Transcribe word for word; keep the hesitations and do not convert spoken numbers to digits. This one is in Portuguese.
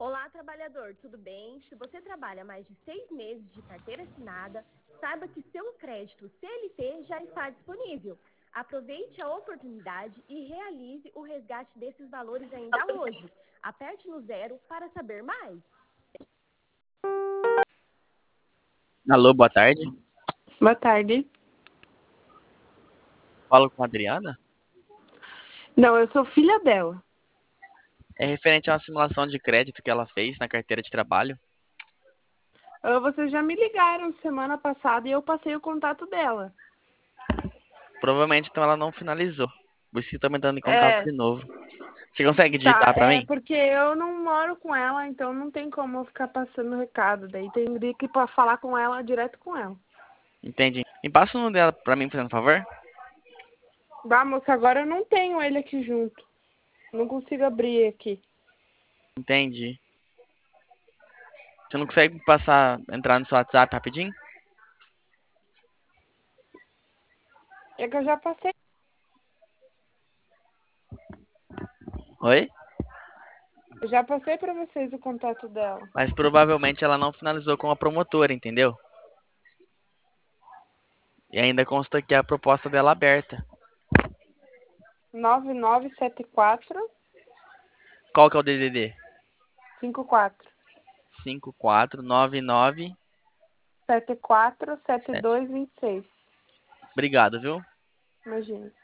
Olá, trabalhador, tudo bem? Se você trabalha mais de seis meses de carteira assinada, saiba que seu crédito C L T já está disponível. Aproveite a oportunidade e realize o resgate desses valores ainda hoje. Aperte no zero para saber mais. Alô, boa tarde. Boa tarde. Falo com a Adriana. Não, eu sou filha dela. É referente a uma simulação de crédito que ela fez na carteira de trabalho. Ah, Vocês já me ligaram semana passada e eu passei o contato dela. Provavelmente, então, ela não finalizou. Por isso que eu tô entrando em contato É, de novo. Você consegue tá. digitar pra É mim? porque eu não moro com ela, então não tem como eu ficar passando recado. Daí teria que ir pra falar com ela, direto com ela. Entendi. Me passa o número dela pra mim, fazendo favor? Bah, moça, agora eu não tenho ele aqui junto. Não consigo abrir aqui. Entendi. Você não consegue me passar, entrar no seu WhatsApp rapidinho? É que eu já passei. Oi? Eu já passei pra vocês o contato dela. Mas provavelmente ela não finalizou com a promotora, entendeu? E ainda consta aqui a proposta dela aberta. nove nove sete quatro Qual que é o D D D? cinco quatro cinco quatro nove nove sete quatro sete sete. dois dois seis. Obrigado, viu? Imagina.